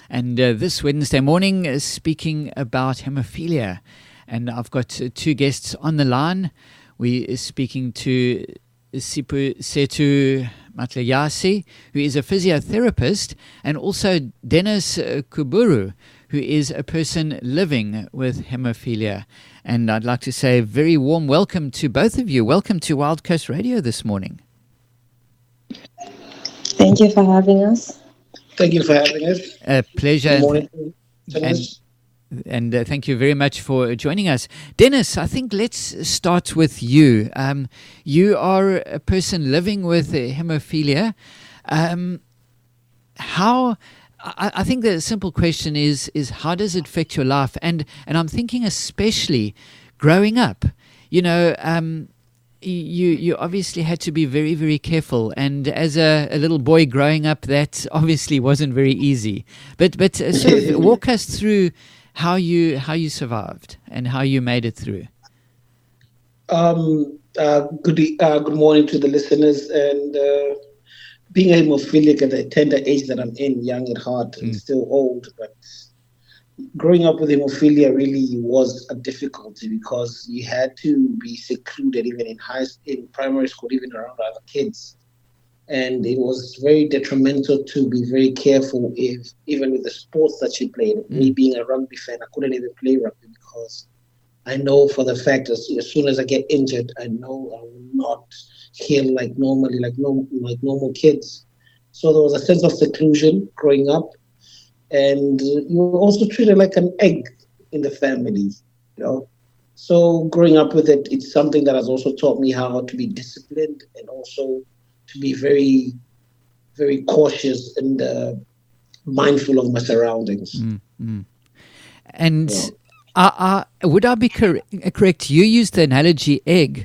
And this Wednesday morning is speaking about hemophilia. And I've got two guests on the line. We are speaking to Sipho Matlayasi, who is a physiotherapist, and also Dennis Kuburu, who is a person living with hemophilia. And I'd like to say a very warm welcome to both of you. Welcome to Wild Coast Radio this morning. Thank you for having us. Thank you for having us. A pleasure. Good morning. And thank you very much for joining us. Dennis, I think let's start with you. You are a person living with hemophilia. I think the simple question is how does it affect your life? And I'm thinking especially growing up, you obviously had to be very, very careful. And as a little boy growing up, that obviously wasn't very easy. But sort of walk us through how you survived and how you made it through. Good morning to the listeners. And being hemophilic at the tender age that I'm in, young at heart and still old, but growing up with hemophilia really was a difficulty because you had to be secluded even in primary school, even around other kids. And it was very detrimental to be very careful even with the sports that you played. Me being a rugby fan, I couldn't even play rugby because I know for the fact that as soon as I get injured, I know I will not heal like normally, like normal kids. So there was a sense of seclusion growing up. And you were also treated like an egg in the family, So growing up with it, it's something that has also taught me how to be disciplined and also to be very, very cautious and mindful of my surroundings. Mm-hmm. And would I be correct? You used the analogy egg.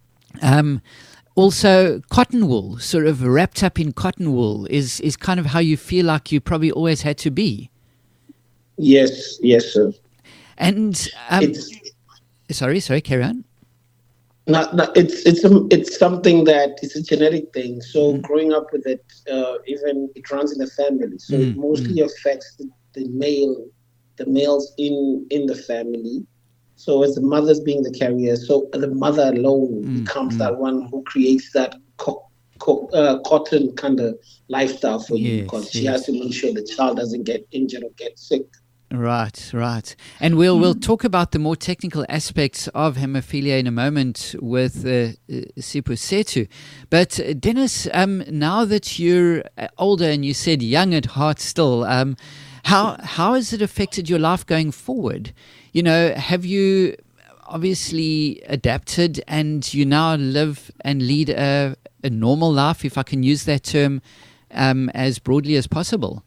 Also, cotton wool, sort of wrapped up in cotton wool, is kind of how you feel like you probably always had to be. Yes, sir. And sorry, carry on. No, it's something that it's a genetic thing. So growing up with it, even it runs in the family. So it mostly affects the males in the family. So as the mother's being the carrier, so the mother alone becomes that one who creates that cotton kind of lifestyle for you because she has to make sure the child doesn't get injured or get sick. Right. And we'll talk about the more technical aspects of hemophilia in a moment with Sipho. But Dennis, now that you're older and you said young at heart still, how has it affected your life going forward? Have you obviously adapted and you now live and lead a normal life, if I can use that term, as broadly as possible?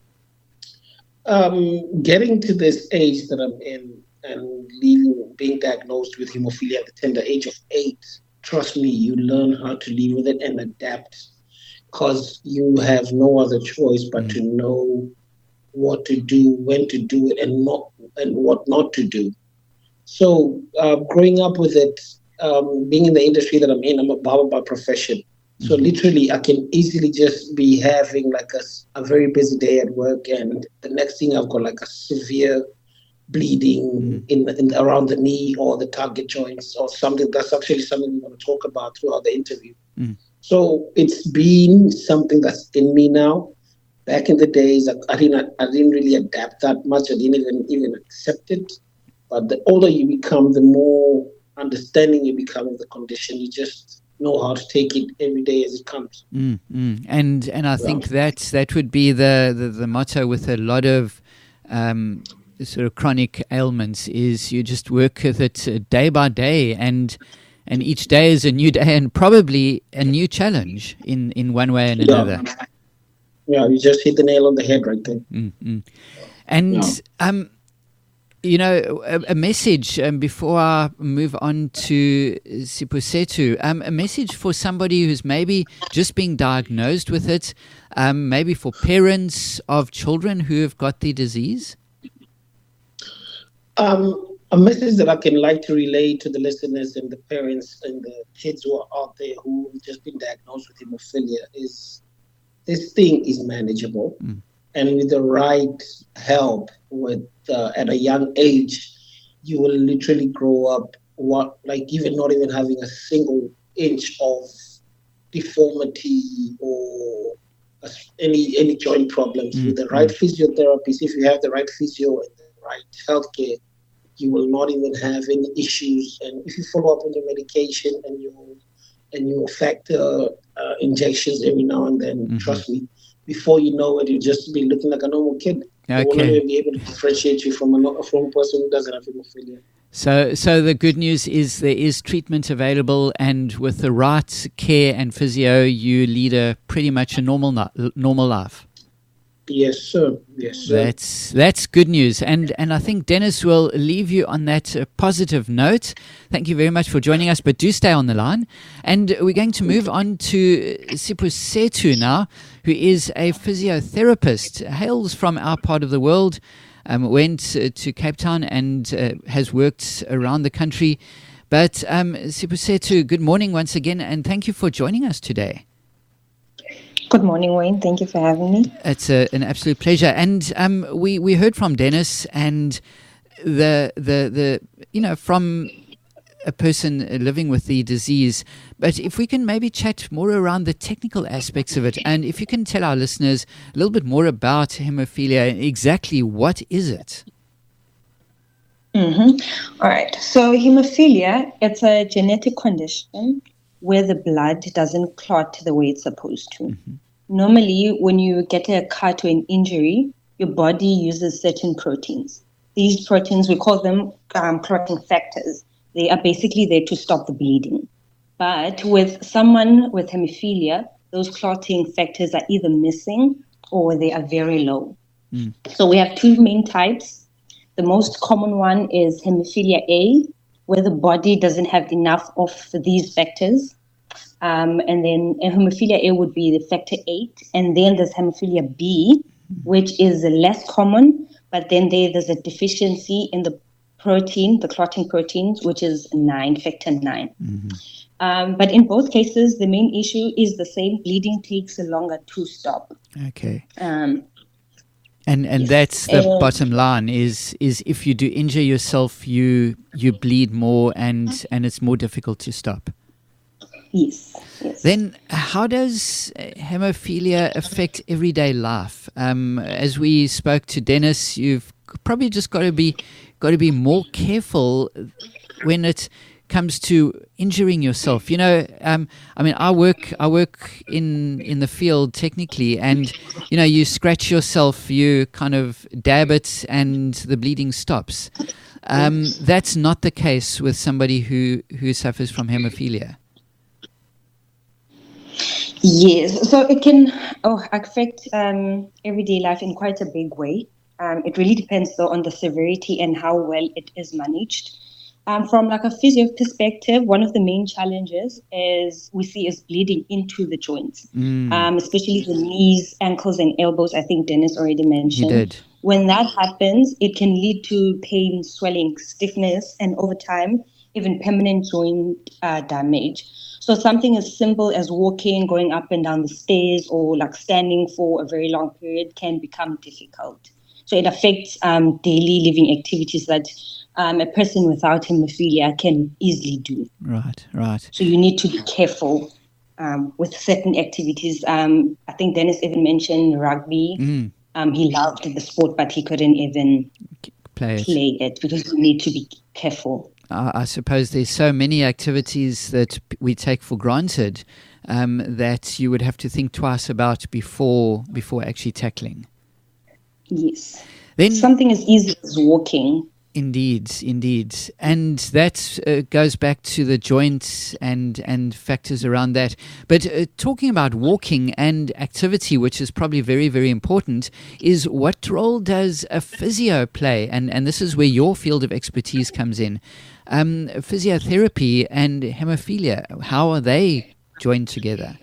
Getting to this age that I'm in and being diagnosed with hemophilia at the tender age of 8, trust me, you learn how to live with it and adapt because you have no other choice but to know what to do, when to do it, and what not to do. So growing up with it, being in the industry that I'm in, I'm a barber by profession. So literally, I can easily just be having like a very busy day at work, and the next thing I've got like a severe bleeding in around the knee or the target joints or something. That's actually something we're going to talk about throughout the interview. So it's been something that's in me now. Back in the days, I didn't really adapt that much. I didn't even accept it. But the older you become, the more understanding you become of the condition. You just know how to take it every day as it comes. And I think that would be the motto with a lot of sort of chronic ailments is you just work with it day by day, and each day is a new day and probably a new challenge in one way and another. Yeah, you just hit the nail on the head right there. And a message before I move on to Sipho, a message for somebody who's maybe just being diagnosed with it, maybe for parents of children who have got the disease? A message that I can like to relay to the listeners and the parents and the kids who are out there who have just been diagnosed with hemophilia is this thing is manageable. and with the right help, at a young age, you will literally grow up even not even having a single inch of deformity or any joint problems. With the right physiotherapists, if you have the right physio and the right healthcare, you will not even have any issues. And if you follow up on your medication and your factor injections every now and then, trust me, before you know it, you'll just be looking like a normal kid. Okay. You will not even be able to differentiate you from a person who doesn't have hemophilia. So the good news is there is treatment available, and with the right care and physio, you lead pretty much a normal life. Yes, sir. Yes, sir. That's good news, and I think Dennis will leave you on that positive note. Thank you very much for joining us, but do stay on the line, and we're going to move on to Sipusethu now, who is a physiotherapist, hails from our part of the world, went to Cape Town and has worked around the country. But Sipusethu, good morning once again, and thank you for joining us today. Good morning, Wayne. Thank you for having me. It's an absolute pleasure. And we heard from Dennis, and the from a person living with the disease. But if we can maybe chat more around the technical aspects of it, and if you can tell our listeners a little bit more about hemophilia, exactly what is it? All right. So hemophilia, it's a genetic condition where the blood doesn't clot the way it's supposed to. Normally, when you get a cut or an injury, your body uses certain proteins. These proteins, we call them clotting factors. They are basically there to stop the bleeding. But with someone with hemophilia, those clotting factors are either missing or they are very low. So we have two main types. The most common one is hemophilia A, where the body doesn't have enough of these factors. And then hemophilia A would be the factor 8. And then there's hemophilia B, which is less common, but then there's a deficiency in the protein, the clotting proteins, which is 9, factor 9. But in both cases, the main issue is the same. Bleeding takes longer to stop. Okay. And that's the bottom line is if you do injure yourself, you bleed more and it's more difficult to stop. Yes. Then how does hemophilia affect everyday life? As we spoke to Dennis, you've probably just got to be more careful when it comes to injuring yourself. I work in the field technically, and you scratch yourself, you kind of dab it, and the bleeding stops. That's not the case with somebody who suffers from hemophilia. Yes, so it can affect everyday life in quite a big way. It really depends, though, on the severity and how well it is managed. From like a physio perspective, one of the main challenges is bleeding into the joints, especially the knees, ankles, and elbows. I think Dennis already mentioned. He did. When that happens, it can lead to pain, swelling, stiffness, and over time, even permanent joint damage. So something as simple as walking, going up and down the stairs, or like standing for a very long period can become difficult. So it affects daily living activities that a person without hemophilia can easily do. Right. So you need to be careful with certain activities. I think Dennis even mentioned rugby. He loved the sport, but he couldn't even play it because you need to be careful. I suppose there's so many activities that we take for granted that you would have to think twice about before actually tackling. Yes. Then something as easy as walking. Indeed. And that goes back to the joints and factors around that. But talking about walking and activity, which is probably very, very important, is what role does a physio play? And this is where your field of expertise comes in. Physiotherapy and hemophilia, how are they joined together?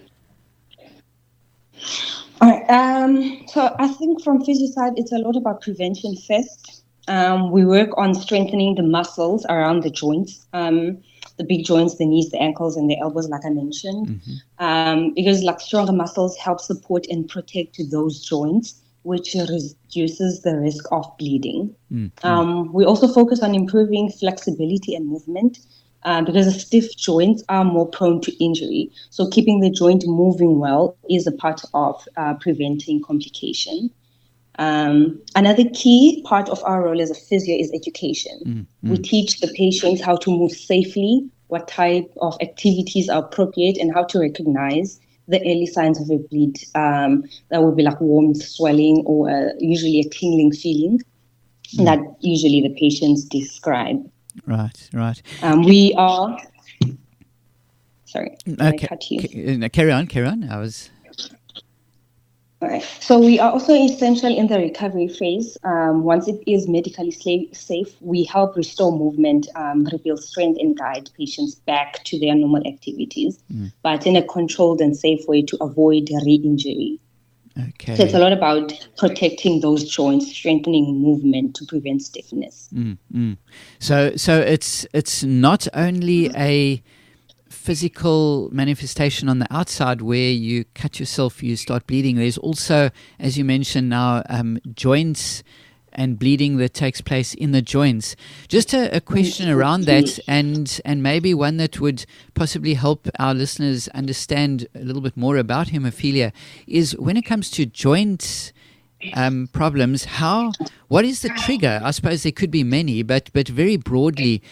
All right. So I think from physio side, it's a lot about prevention first. We work on strengthening the muscles around the joints, the big joints, the knees, the ankles, and the elbows, like I mentioned, because like stronger muscles help support and protect those joints which reduces the risk of bleeding. Mm-hmm. We also focus on improving flexibility and movement because the stiff joints are more prone to injury. So keeping the joint moving well is a part of preventing complication. Another key part of our role as a physio is education. Mm-hmm. We teach the patients how to move safely, what type of activities are appropriate, and how to recognize the early signs of a bleed. That would be like warmth, swelling, or usually a tingling feeling that usually the patients describe. Right. We are... Sorry, Okay. I cut you? Carry on. I was... All right. So we are also essential in the recovery phase. Once it is medically safe, we help restore movement, rebuild strength, and guide patients back to their normal activities, but in a controlled and safe way to avoid re-injury. Okay. So it's a lot about protecting those joints, strengthening movement to prevent stiffness. So it's not only a physical manifestation on the outside where you cut yourself, you start bleeding. There's also, as you mentioned now, joints and bleeding that takes place in the joints. Just a question around that, and maybe one that would possibly help our listeners understand a little bit more about hemophilia, is when it comes to joint problems, what is the trigger? I suppose there could be many, but very broadly,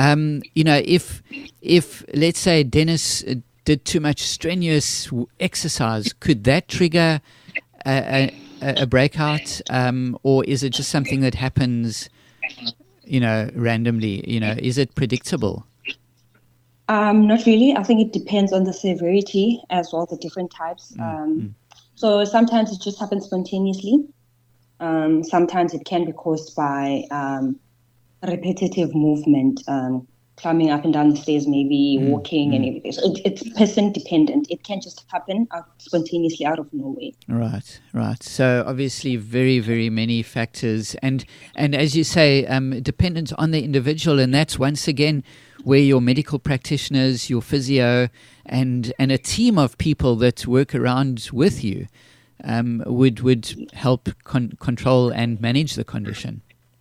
if let's say Dennis did too much strenuous exercise, could that trigger a breakout, or is it just something that happens, randomly? Is it predictable? Not really. I think it depends on the severity as well, the different types. So sometimes it just happens spontaneously. Sometimes it can be caused by repetitive movement, climbing up and down the stairs, maybe walking and everything. So it's person dependent. It can just happen spontaneously out of nowhere. Right. So obviously very, very many factors. And as you say, dependent on the individual. And that's once again where your medical practitioners, your physio, and a team of people that work around with you would help control and manage the condition.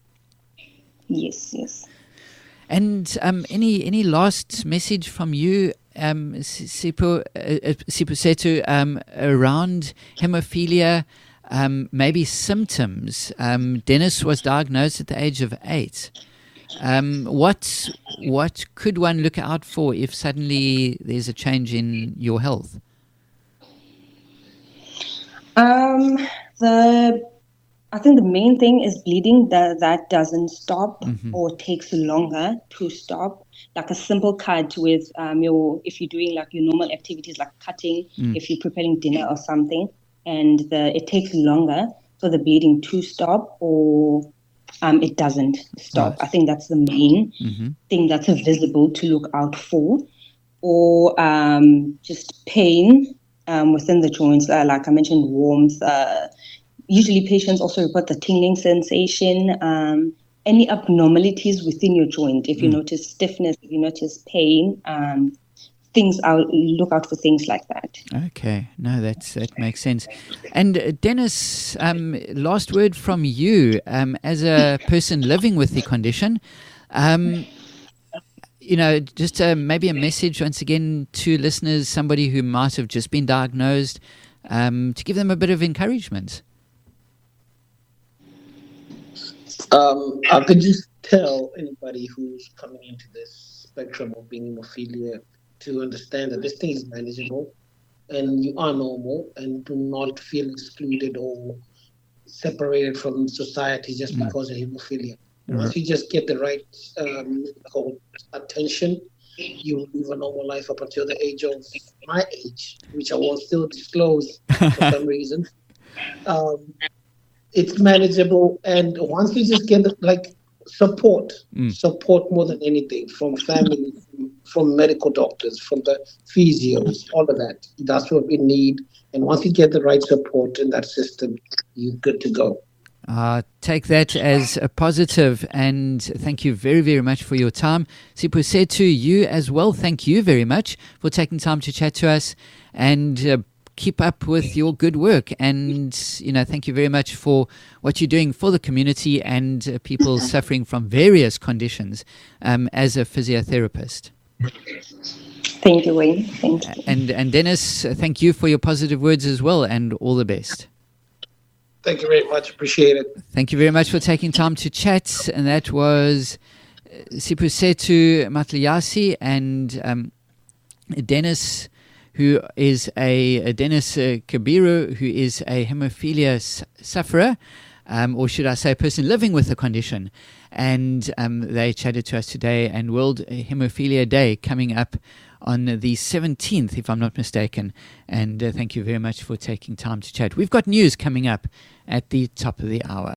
Yes. And any last message from you, Sipho Sethu, around hemophilia, maybe symptoms? Dennis was diagnosed at the age of 8. What could one look out for if suddenly there's a change in your health? I think the main thing is bleeding that doesn't stop or takes longer to stop. Like a simple cut with if you're doing like your normal activities like cutting, if you're preparing dinner or something, and it takes longer for the bleeding to stop, or it doesn't stop. Right. I think that's the main thing that's visible to look out for, or just pain within the joints, like I mentioned, warmth. Usually patients also report the tingling sensation, any abnormalities within your joint. If you notice stiffness, if you notice pain, look out for things like that. Okay, no, that makes sense. And Dennis, last word from you, as a person living with the condition, just maybe a message once again to listeners, somebody who might have just been diagnosed, to give them a bit of encouragement. I could just tell anybody who's coming into this spectrum of being hemophilia to understand that this thing is manageable and you are normal, and do not feel excluded or separated from society just because of hemophilia. Once you just get the right attention, you will live a normal life up until the age of my age, which I will still disclose for some reason. It's manageable, and once you just get support more than anything from family, from medical doctors, from the physios, all of that. That's what we need. And once you get the right support in that system, you're good to go. Take that as a positive, and thank you very, very much for your time. Sipho Sethu, you as well, thank you very much for taking time to chat to us, and keep up with your good work. And, thank you very much for what you're doing for the community and people suffering from various conditions as a physiotherapist. Thank you, Wayne. Thank you. And Dennis, thank you for your positive words as well, and all the best. Thank you very much. Appreciate it. Thank you very much for taking time to chat. And that was Sipusethu Matliasi and Dennis, who is Dennis Kabiru, who is a hemophilia sufferer, or should I say a person living with the condition. And they chatted to us today, and World Hemophilia Day coming up on the 17th, if I'm not mistaken. And thank you very much for taking time to chat. We've got news coming up at the top of the hour.